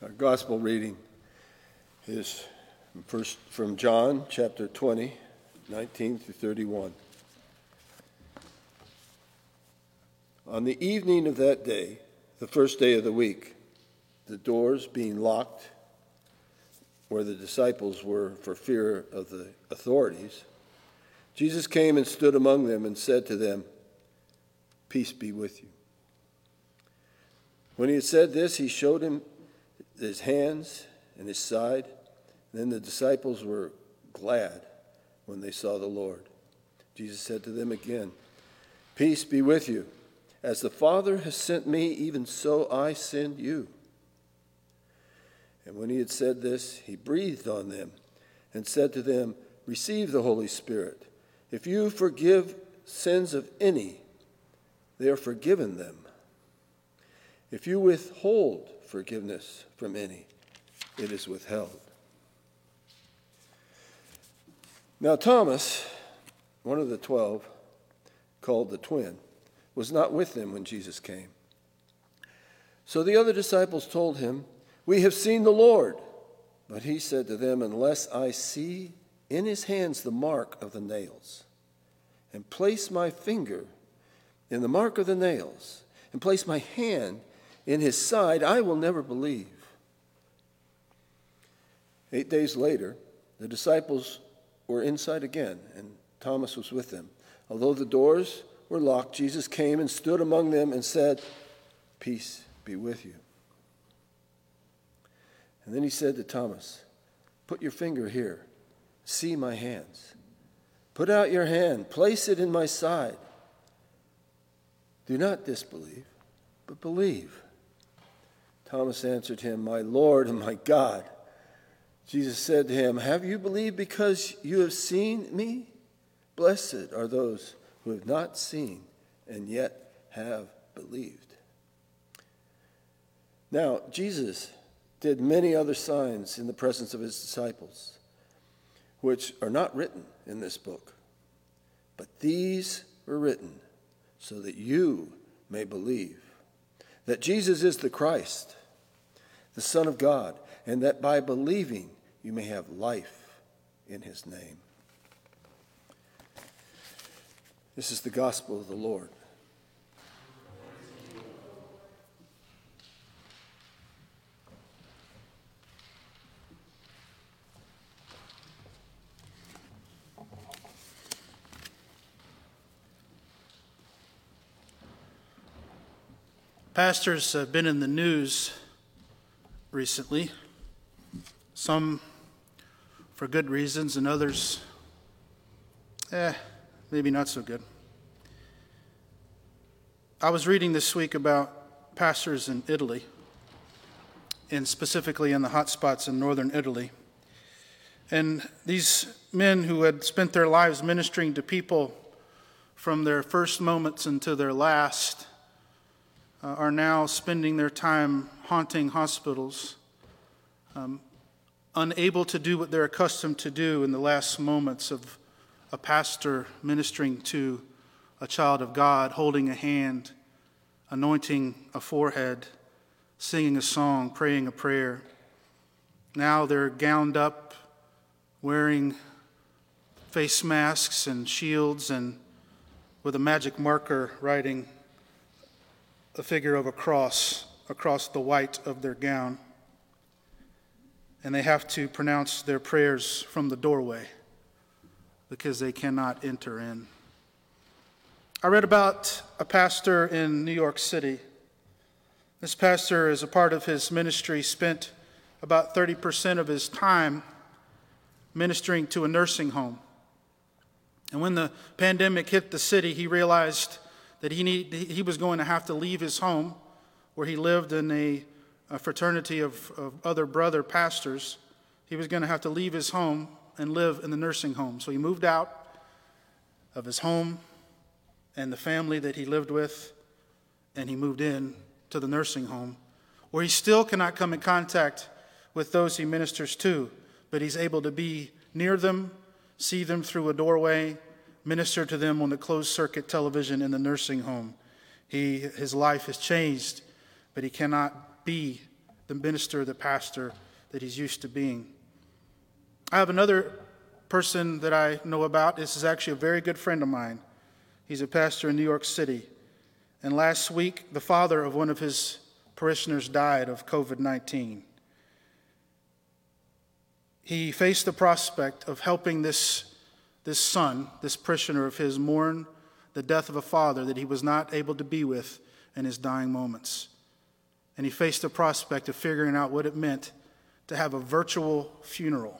Our gospel reading is first from John chapter 20, 19 through 31. On the evening of that day, the first day of the week, the doors being locked where the disciples were for fear of the authorities, Jesus came and stood among them and said to them, "Peace be with you." When he had said this, he showed him his hands and his side. Then the disciples were glad when they saw the Lord. Jesus said to them again, "Peace be with you. As the Father has sent me, even so I send you." And when he had said this, he breathed on them and said to them, "Receive the Holy Spirit. If you forgive sins of any, they are forgiven them. If you withhold forgiveness from any, it is withheld." Now Thomas, one of the 12, called the twin, was not with them when Jesus came. So the other disciples told him, "We have seen the Lord." But he said to them, "Unless I see in his hands the mark of the nails, and place my finger in the mark of the nails, and place my hand in his side, I will never believe." 8 days later, the disciples were inside again, and Thomas was with them. Although the doors were locked, Jesus came and stood among them and said, "Peace be with you." And then he said to Thomas, "Put your finger here. See my hands. Put out your hand. Place it in my side. Do not disbelieve, but believe." Thomas answered him, "My Lord and my God." Jesus said to him, "Have you believed because you have seen me? Blessed are those who have not seen and yet have believed." Now, Jesus did many other signs in the presence of his disciples, which are not written in this book. But these were written so that you may believe that Jesus is the Christ, the Son of God, and that by believing you may have life in his name. This is the gospel of the Lord. Pastors have been in the news recently, some for good reasons and others, maybe not so good. I was reading this week about pastors in Italy, and specifically in the hot spots in northern Italy. And these men who had spent their lives ministering to people from their first moments until their last are now spending their time haunting hospitals, unable to do what they're accustomed to do in the last moments of a pastor ministering to a child of God, holding a hand, anointing a forehead, singing a song, praying a prayer. Now they're gowned up, wearing face masks and shields, and with a magic marker writing a figure of a cross across the white of their gown. And they have to pronounce their prayers from the doorway because they cannot enter in. I read about a pastor in New York City. This pastor, as a part of his ministry, spent about 30% of his time ministering to a nursing home. And when the pandemic hit the city, he realized that he was going to have to leave his home, where he lived in a fraternity of other brother pastors. He was going to have to leave his home and live in the nursing home. So he moved out of his home and the family that he lived with, and he moved in to the nursing home, where he still cannot come in contact with those he ministers to, but he's able to be near them, see them through a doorway, minister to them on the closed-circuit television in the nursing home. His life has changed, but he cannot be the the minister, the pastor that he's used to being. I have another person that I know about. This is actually a very good friend of mine. He's a pastor in New York City. And last week, the father of one of his parishioners died of COVID-19. He faced the prospect of helping this son, this parishioner of his, mourn the death of a father that he was not able to be with in his dying moments. And he faced the prospect of figuring out what it meant to have a virtual funeral.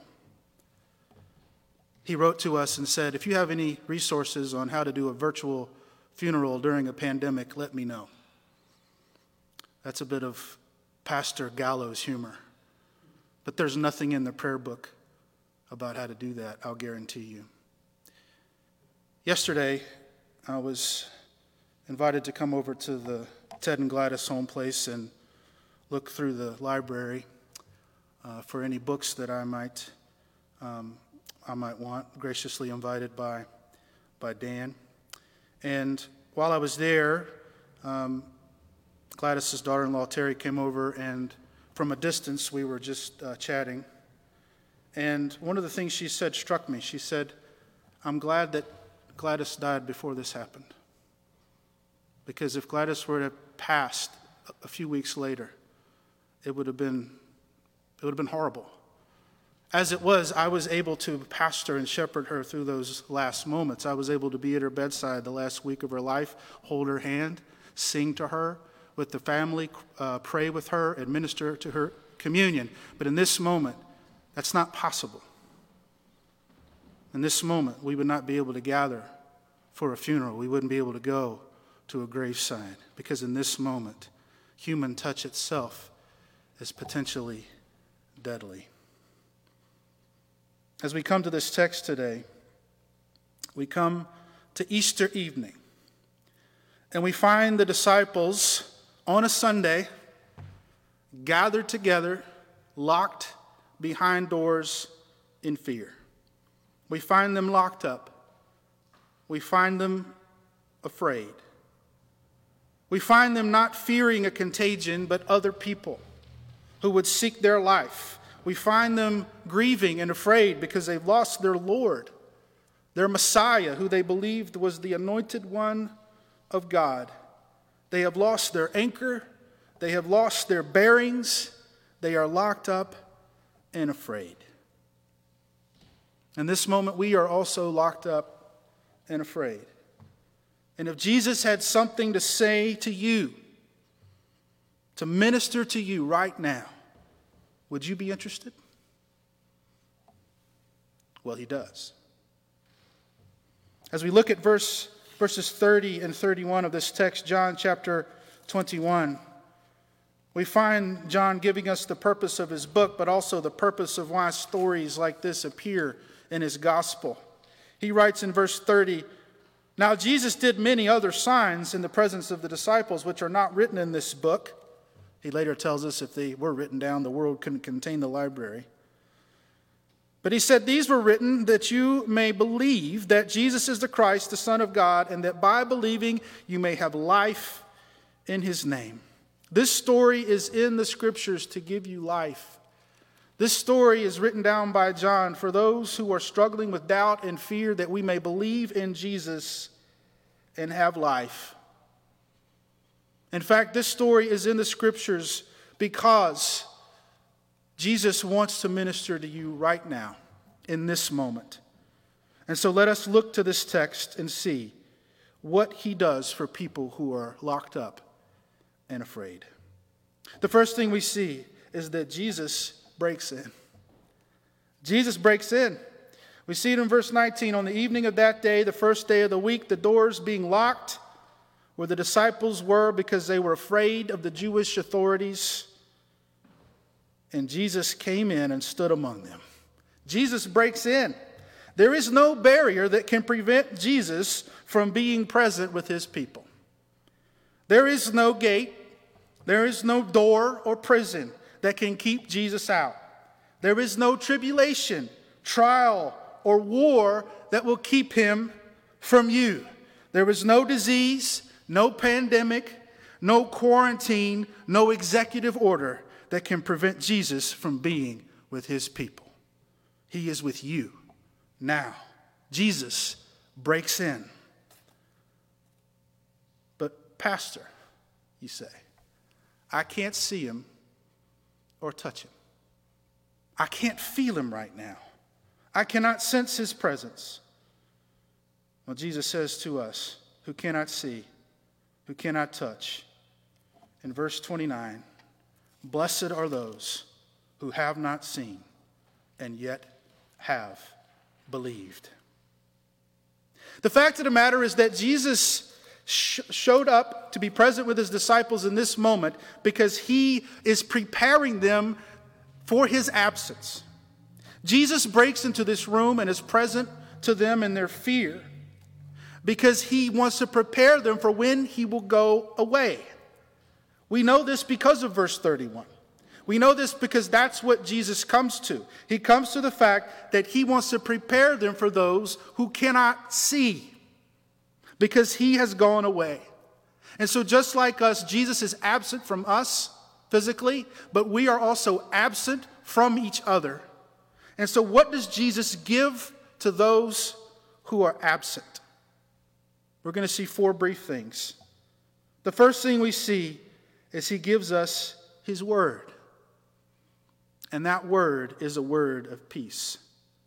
He wrote to us and said, if you have any resources on how to do a virtual funeral during a pandemic, let me know. That's a bit of Pastor Gallo's humor. But there's nothing in the prayer book about how to do that, I'll guarantee you. Yesterday, I was invited to come over to the Ted and Gladys home place and look through the library for any books that I might want, graciously invited by Dan. And while I was there, Gladys's daughter-in-law, Terry, came over, and from a distance, we were just chatting. And one of the things she said struck me. She said, I'm glad that Gladys died before this happened. Because if Gladys were to have passed a few weeks later, it would have been horrible. As it was, I was able to pastor and shepherd her through those last moments. I was able to be at her bedside the last week of her life, hold her hand, sing to her, with the family, pray with her, administer to her communion. But in this moment, that's not possible. In this moment, we would not be able to gather for a funeral. We wouldn't be able to go to a graveside, because in this moment, human touch itself is potentially deadly. As we come to this text today, we come to Easter evening, and we find the disciples on a Sunday gathered together, locked behind doors in fear. We find them locked up. We find them afraid. We find them not fearing a contagion, but other people who would seek their life. We find them grieving and afraid because they've lost their Lord, their Messiah, who they believed was the anointed one of God. They have lost their anchor. They have lost their bearings. They are locked up and afraid. In this moment, we are also locked up and afraid. And if Jesus had something to say to you, to minister to you right now, would you be interested? Well, he does. As we look at verses 30 and 31 of this text, John chapter 21, we find John giving us the purpose of his book, but also the purpose of why stories like this appear in his gospel. He writes in verse 30, "Now Jesus did many other signs in the presence of the disciples, which are not written in this book." He later tells us if they were written down, the world couldn't contain the library. But he said, "These were written that you may believe that Jesus is the Christ, the Son of God, and that by believing you may have life in his name." This story is in the scriptures to give you life. This story is written down by John for those who are struggling with doubt and fear, that we may believe in Jesus and have life. In fact, this story is in the scriptures because Jesus wants to minister to you right now, in this moment. And so let us look to this text and see what he does for people who are locked up and afraid. The first thing we see is that Jesus breaks in. Jesus breaks in. We see it in verse 19. "On the evening of that day, the first day of the week, the doors being locked where the disciples were because they were afraid of the Jewish authorities, and Jesus came in and stood among them." Jesus breaks in. There is no barrier that can prevent Jesus from being present with his people. There is no gate, there is no door or prison that can keep Jesus out. There is no tribulation, trial, or war that will keep him from you. There is no disease, no pandemic, no quarantine, no executive order that can prevent Jesus from being with his people. He is with you now. Jesus breaks in. But Pastor, you say, I can't see him or touch him. I can't feel him right now. I cannot sense his presence. Well, Jesus says to us who cannot see, who cannot touch, in verse 29, blessed are those who have not seen and yet have believed. The fact of the matter is that Jesus showed up to be present with his disciples in this moment because he is preparing them for his absence. Jesus breaks into this room and is present to them in their fear because he wants to prepare them for when he will go away. We know this because of verse 31. We know this because that's what Jesus comes to. He comes to the fact that he wants to prepare them for those who cannot see because he has gone away. And so just like us, Jesus is absent from us physically, but we are also absent from each other. And so what does Jesus give to those who are absent? We're going to see 4 brief things. The first thing we see is he gives us his word. And that word is a word of peace.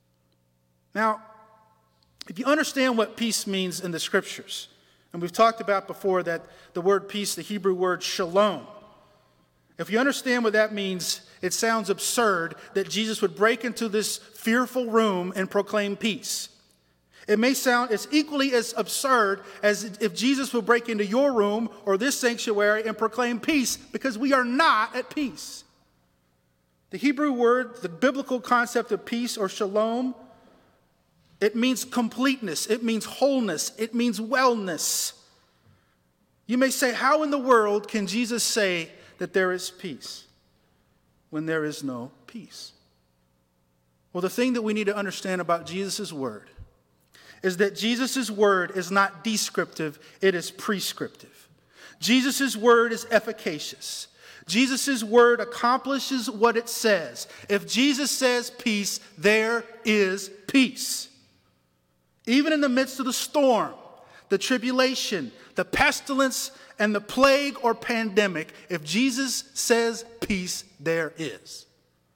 Now, if you understand what peace means in the scriptures, and we've talked about before that the word peace, the Hebrew word shalom, if you understand what that means, it sounds absurd that Jesus would break into this fearful room and proclaim peace. It may sound as equally as absurd as if Jesus would break into your room or this sanctuary and proclaim peace, because we are not at peace. The Hebrew word, the biblical concept of peace or shalom, it means completeness, it means wholeness, it means wellness. You may say, how in the world can Jesus say that there is peace when there is no peace? Well, the thing that we need to understand about Jesus' word is that Jesus' word is not descriptive, it is prescriptive. Jesus' word is efficacious. Jesus' word accomplishes what it says. If Jesus says peace, there is peace. Even in the midst of the storm, the tribulation, the pestilence, and the plague or pandemic, if Jesus says peace, there is.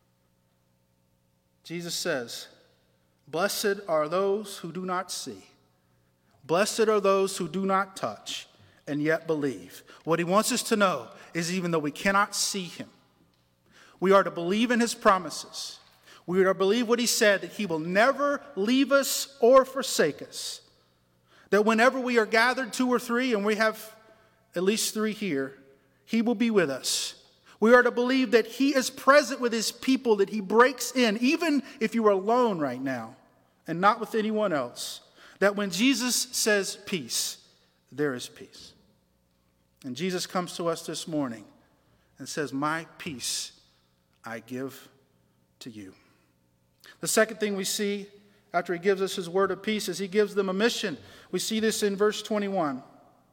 Jesus says, blessed are those who do not see. Blessed are those who do not touch and yet believe. What he wants us to know is even though we cannot see him, we are to believe in his promises. We are to believe what he said, that he will never leave us or forsake us. That whenever we are gathered 2 or 3, and we have at least 3 here, he will be with us. We are to believe that he is present with his people, that he breaks in, even if you are alone right now and not with anyone else. That when Jesus says peace, there is peace. And Jesus comes to us this morning and says, my peace I give to you. The second thing we see after he gives us his word of peace is he gives them a mission. We see this in verse 21.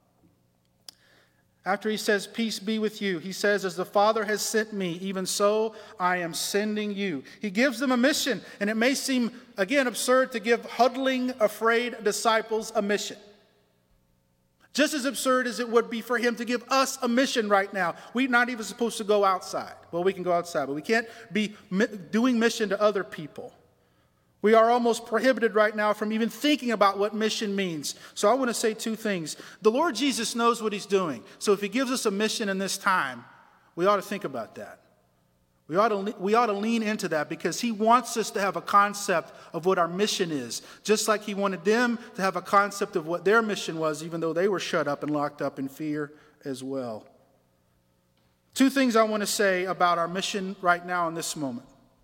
After he says, peace be with you, he says, as the Father has sent me, even so I am sending you. He gives them a mission, and it may seem, again, absurd to give huddling, afraid disciples a mission. Just as absurd as it would be for him to give us a mission right now. We're not even supposed to go outside. Well, we can go outside, but we can't be doing mission to other people. We are almost prohibited right now from even thinking about what mission means. So I want to say 2 things. The Lord Jesus knows what he's doing. So if he gives us a mission in this time, we ought to think about that. We ought to lean into that because he wants us to have a concept of what our mission is. Just like he wanted them to have a concept of what their mission was, even though they were shut up and locked up in fear as well. 2 things I want to say about our mission right now in this moment.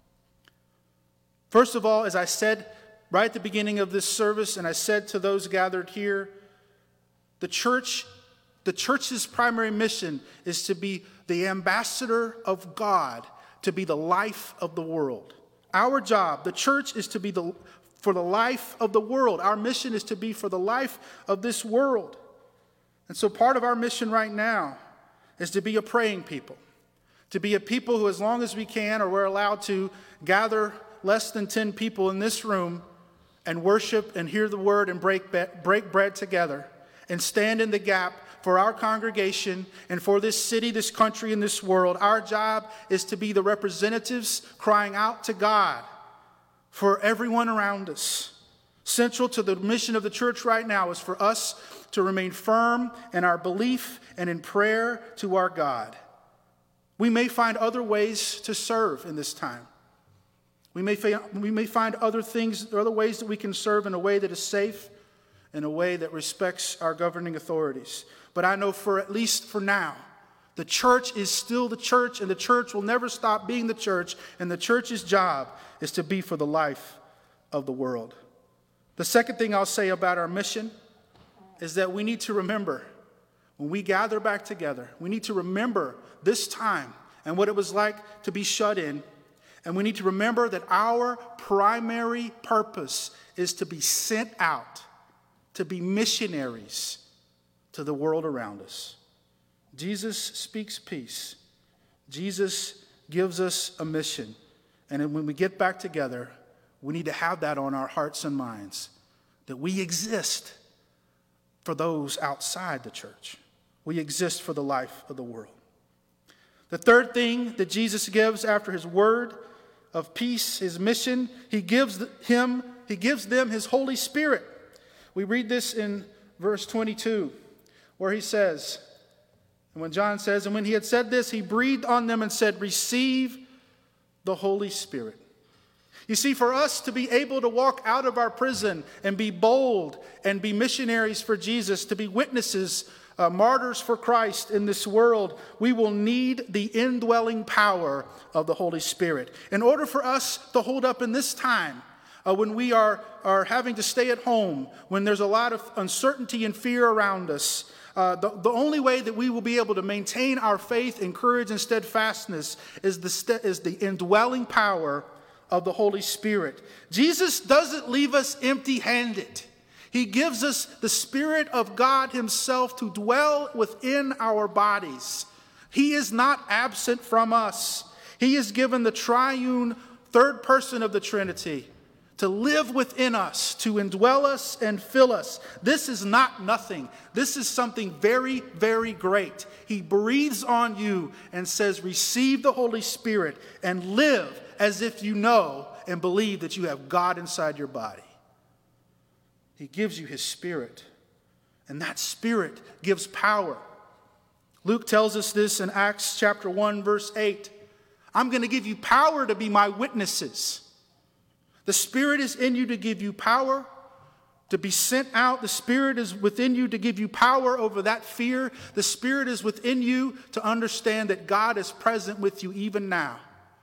First of all, as I said right at the beginning of this service, and I said to those gathered here, the church's primary mission is to be the ambassador of God, to be the life of the world. Our job, the church, is to be for the life of the world. Our mission is to be for the life of this world. And so part of our mission right now is to be a praying people, to be a people who, as long as we can, or we're allowed to gather less than 10 people in this room and worship and hear the word and break bread together and stand in the gap for our congregation and for this city, this country, and this world. Our job is to be the representatives crying out to God for everyone around us. Central to the mission of the church right now is for us to remain firm in our belief and in prayer to our God. We may find other ways to serve in this time. We may find other ways that we can serve in a way that is safe, in a way that respects our governing authorities. But I know at least for now, the church is still the church, and the church will never stop being the church, and the church's job is to be for the life of the world. The second thing I'll say about our mission is that we need to remember, when we gather back together, we need to remember this time and what it was like to be shut in. And we need to remember that our primary purpose is to be sent out, to be missionaries to the world around us. Jesus speaks peace. Jesus gives us a mission. And when we get back together, we need to have that on our hearts and minds, that we exist for those outside the church. We exist for the life of the world. The third thing that Jesus gives after his word of peace, his mission, he gives them his Holy Spirit. We read this in verse 22, where he says, and when John says, and when he had said this, he breathed on them and said, receive the Holy Spirit. You see, for us to be able to walk out of our prison and be bold and be missionaries for Jesus, to be witnesses, martyrs for Christ in this world, we will need the indwelling power of the Holy Spirit. In order for us to hold up in this time, when we are having to stay at home, when there's a lot of uncertainty and fear around us, the only way that we will be able to maintain our faith and courage and steadfastness is the indwelling power of the Holy Spirit. Jesus doesn't leave us empty-handed. He gives us the Spirit of God himself to dwell within our bodies. He is not absent from us. He is given the triune third person of the Trinity to live within us, to indwell us and fill us. This is not nothing. This is something very, very great. He breathes on you and says, receive the Holy Spirit and live as if you know and believe that you have God inside your body. He gives you his Spirit, and that Spirit gives power. Luke tells us this in Acts chapter 1, verse 8. I'm going to give you power to be my witnesses. The Spirit is in you to give you power to be sent out. The Spirit is within you to give you power over that fear. The Spirit is within you to understand that God is present with you even now.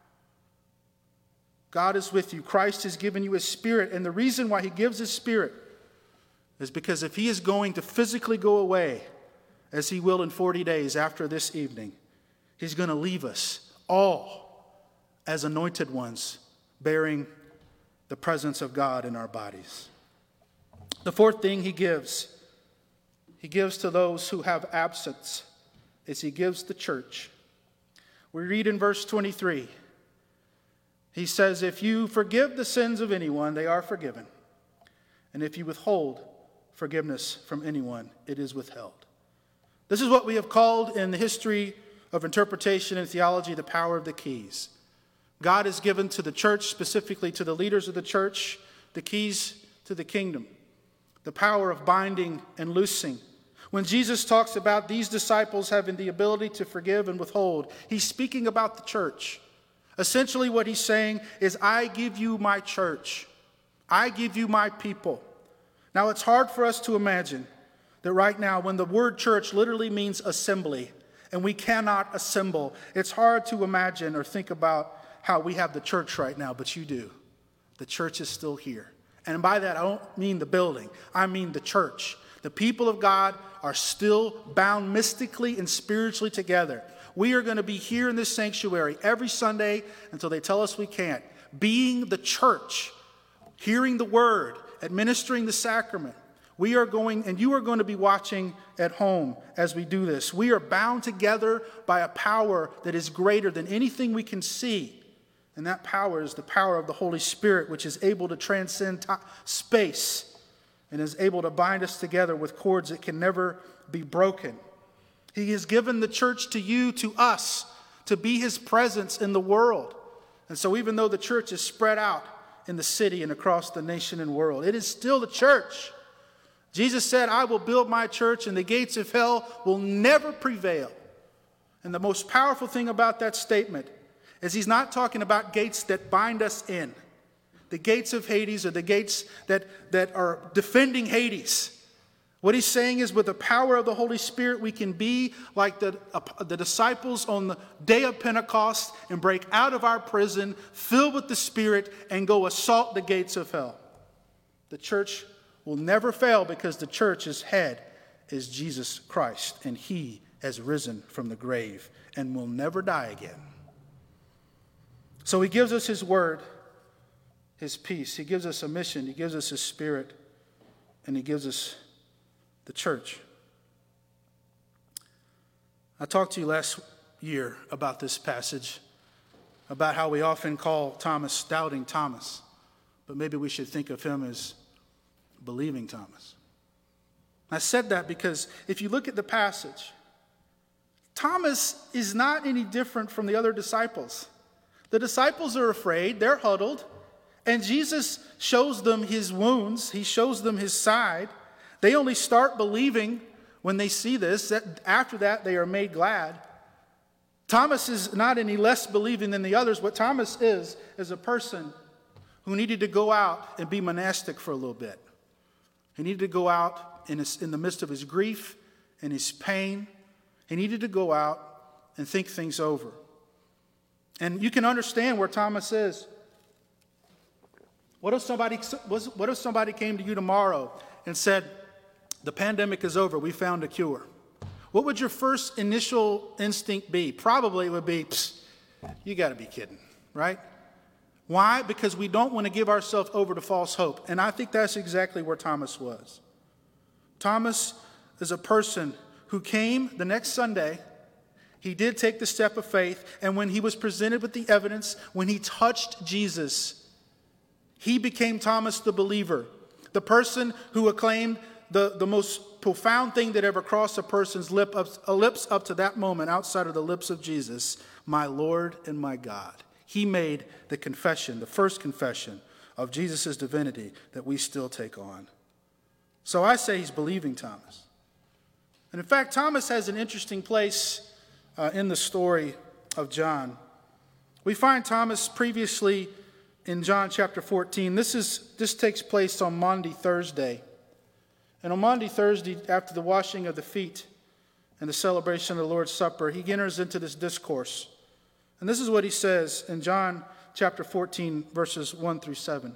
God is with you. Christ has given you his Spirit. And the reason why he gives his Spirit is because if he is going to physically go away, as he will in 40 days after this evening, he's going to leave us all as anointed ones, bearing the presence of God in our bodies. The fourth thing he gives to those who have absence, is he gives the church. We read in verse 23, he says, if you forgive the sins of anyone, they are forgiven. And if you withhold forgiveness from anyone, it is withheld. This is what we have called in the history of interpretation and theology the power of the keys. God has given to the church, specifically to the leaders of the church, the keys to the kingdom, the power of binding and loosing. When Jesus talks about these disciples having the ability to forgive and withhold, he's speaking about the church. Essentially what he's saying is, I give you my church. I give you my people. Now it's hard for us to imagine that right now, when the word church literally means assembly, and we cannot assemble, it's hard to imagine or think about how we have the church right now, but you do. The church is still here. And by that, I don't mean the building. I mean the church. The people of God are still bound mystically and spiritually together. We are going to be here in this sanctuary every Sunday until they tell us we can't, being the church, hearing the word, administering the sacrament. We are going, and you are going to be watching at home as we do this. We are bound together by a power that is greater than anything we can see. And that power is the power of the Holy Spirit, which is able to transcend space and is able to bind us together with cords that can never be broken. He has given the church to you, to us, to be his presence in the world. And so even though the church is spread out in the city and across the nation and world, it is still the church. Jesus said, I will build my church and the gates of hell will never prevail. And the most powerful thing about that statement is he's not talking about gates that bind us in. The gates of Hades are the gates that are defending Hades. What he's saying is with the power of the Holy Spirit, we can be like the disciples on the day of Pentecost and break out of our prison, filled with the Spirit, and go assault the gates of hell. The church will never fail because the church's head is Jesus Christ, and he has risen from the grave and will never die again. So he gives us his word, his peace. He gives us a mission. He gives us his Spirit, and he gives us the church. I talked to you last year about this passage, about how we often call Thomas Doubting Thomas, but maybe we should think of him as Believing Thomas. I said that because if you look at the passage, Thomas is not any different from the other disciples. The disciples are afraid, they're huddled, and Jesus shows them his wounds, he shows them his side. They only start believing when they see this. After that, they are made glad. Thomas is not any less believing than the others. What Thomas is a person who needed to go out and be monastic for a little bit. He needed to go out in the midst of his grief and his pain. He needed to go out and think things over. And you can understand where Thomas is. What if somebody came to you tomorrow and said, the pandemic is over, we found a cure? What would your first initial instinct be? Probably it would be, you got to be kidding, right? Why? Because we don't want to give ourselves over to false hope. And I think that's exactly where Thomas was. Thomas is a person who came the next Sunday. He did take the step of faith. And when he was presented with the evidence, when he touched Jesus, he became Thomas the believer. The person who acclaimed the most profound thing that ever crossed a person's lips up to that moment outside of the lips of Jesus, my Lord and my God. He made the confession, the first confession of Jesus' divinity that we still take on. So I say he's Believing Thomas. And in fact, Thomas has an interesting place in the story of John. We find Thomas previously in John chapter 14. This takes place on Maundy Thursday. And on Maundy Thursday, after the washing of the feet and the celebration of the Lord's Supper, he enters into this discourse. And this is what he says in John chapter 14, verses 1 through 7.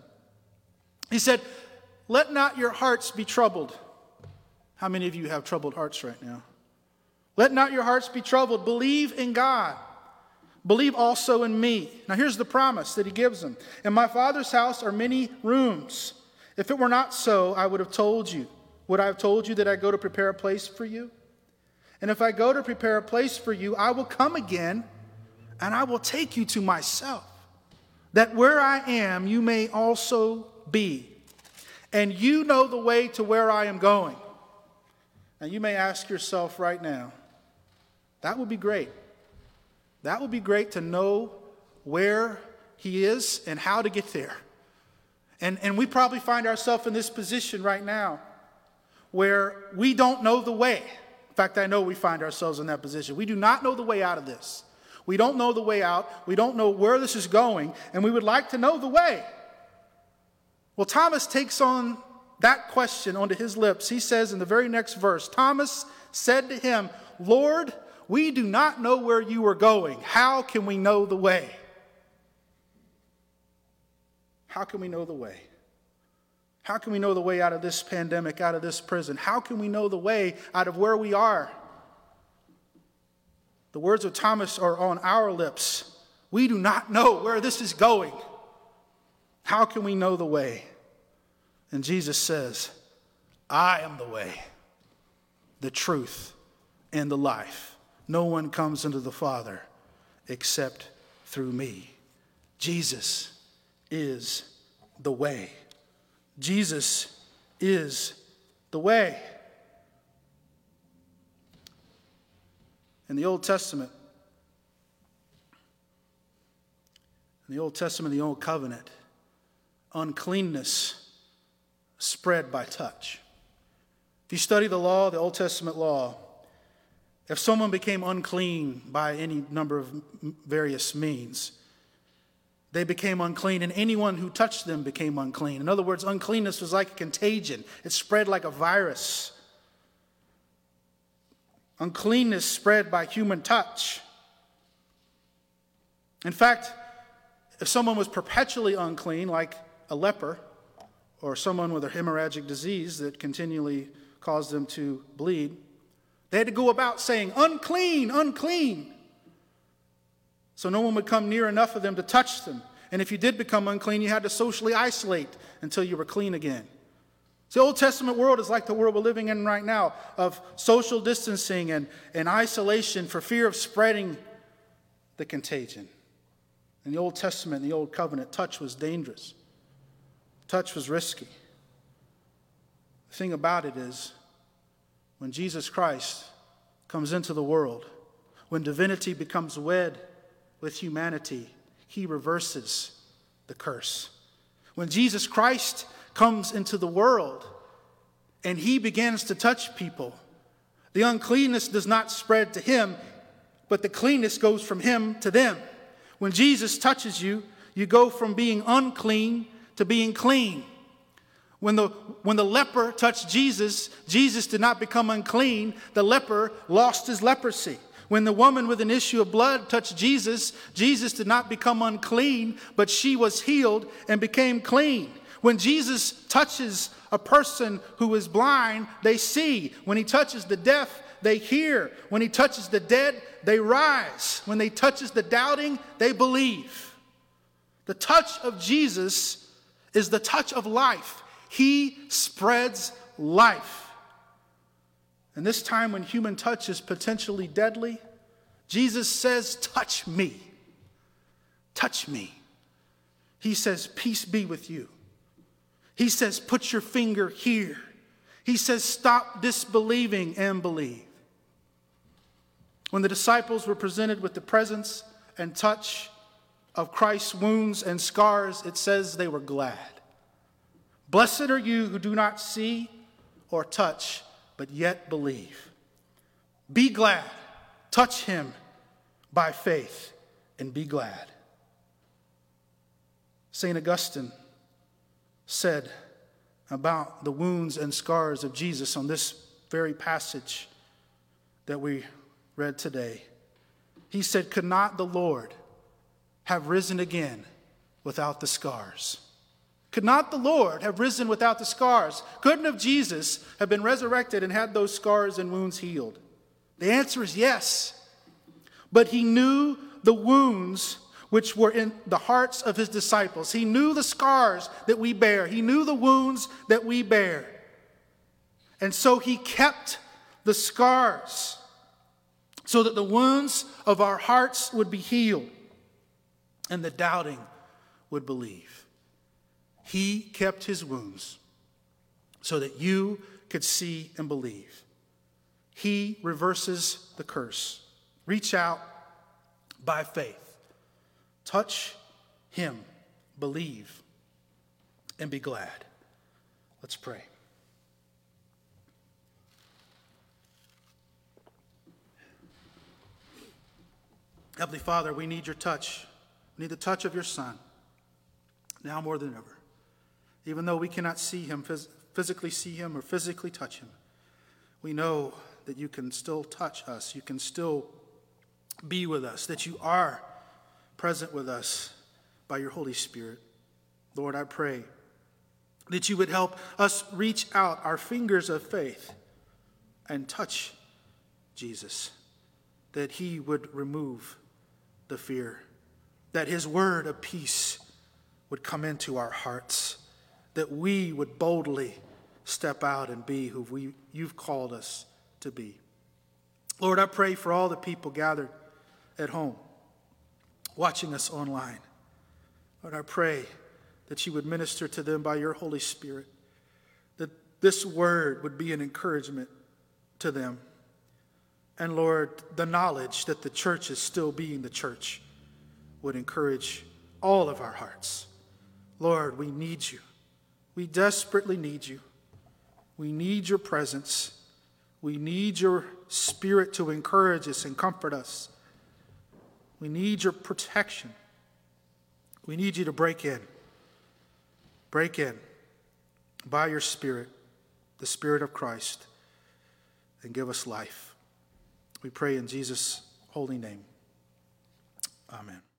He said, let not your hearts be troubled. How many of you have troubled hearts right now? Let not your hearts be troubled. Believe in God. Believe also in me. Now here's the promise that he gives them. In my Father's house are many rooms. If it were not so, I would have told you. Would I have told you that I go to prepare a place for you? And if I go to prepare a place for you, I will come again, and I will take you to myself, that where I am, you may also be. And you know the way to where I am going. Now you may ask yourself right now, that would be great. That would be great to know where he is and how to get there. And we probably find ourselves in this position right now where we don't know the way. In fact, I know we find ourselves in that position. We do not know the way out of this. We don't know the way out. We don't know where this is going, and we would like to know the way. Well, Thomas takes on that question onto his lips. He says in the very next verse, Thomas said to him, Lord, we do not know where you are going. How can we know the way? How can we know the way? How can we know the way out of this pandemic, out of this prison? How can we know the way out of where we are? The words of Thomas are on our lips. We do not know where this is going. How can we know the way? And Jesus says, I am the way, the truth, and the life. No one comes into the Father except through me. Jesus is the way. Jesus is the way. In the Old Testament, the Old Covenant, uncleanness spread by touch. If you study the law, the Old Testament law, if someone became unclean by any number of various means, they became unclean, and anyone who touched them became unclean. In other words, uncleanness was like a contagion. It spread like a virus. Uncleanness spread by human touch. In fact, if someone was perpetually unclean, like a leper, or someone with a hemorrhagic disease that continually caused them to bleed, they had to go about saying, unclean, unclean. So no one would come near enough of them to touch them. And if you did become unclean, you had to socially isolate until you were clean again. So the Old Testament world is like the world we're living in right now, of social distancing and isolation for fear of spreading the contagion. In the Old Testament, in the Old Covenant, touch was dangerous. Touch was risky. The thing about it is, when Jesus Christ comes into the world, when divinity becomes wed with humanity, he reverses the curse. When Jesus Christ comes into the world and he begins to touch people, the uncleanness does not spread to him, but the cleanness goes from him to them. When Jesus touches you, you go from being unclean to being clean. When the leper touched Jesus, Jesus did not become unclean. The leper lost his leprosy. When the woman with an issue of blood touched Jesus, Jesus did not become unclean, but she was healed and became clean. When Jesus touches a person who is blind, they see. When he touches the deaf, they hear. When he touches the dead, they rise. When he touches the doubting, they believe. The touch of Jesus is the touch of life. He spreads life. And this time when human touch is potentially deadly, Jesus says, touch me. Touch me. He says, peace be with you. He says, put your finger here. He says, stop disbelieving and believe. When the disciples were presented with the presence and touch of Christ's wounds and scars, it says they were glad. Blessed are you who do not see or touch, but yet believe. Be glad. Touch him by faith and be glad. St. Augustine said about the wounds and scars of Jesus on this very passage that we read today. He said, could not the Lord have risen again without the scars? Could not the Lord have risen without the scars? Couldn't have Jesus have been resurrected and had those scars and wounds healed? The answer is yes. But he knew the wounds which were in the hearts of his disciples. He knew the scars that we bear. He knew the wounds that we bear. And so he kept the scars so that the wounds of our hearts would be healed and the doubting would believe. He kept his wounds so that you could see and believe. He reverses the curse. Reach out by faith. Touch him, believe, and be glad. Let's pray. Heavenly Father, we need your touch. We need the touch of your Son, now more than ever. Even though we cannot see him, physically see him or physically touch him, we know that you can still touch us. You can still be with us, that you are present with us by your Holy Spirit. Lord, I pray that you would help us reach out our fingers of faith and touch Jesus, that he would remove the fear, that his word of peace would come into our hearts, that we would boldly step out and be who you've called us to be. Lord, I pray for all the people gathered at home, watching us online. Lord, I pray that you would minister to them by your Holy Spirit, that this word would be an encouragement to them. And Lord, the knowledge that the church is still being the church would encourage all of our hearts. Lord, we need you. We desperately need you. We need your presence. We need your Spirit to encourage us and comfort us. We need your protection. We need you to break in by your Spirit, the Spirit of Christ, and give us life. We pray in Jesus' holy name. Amen.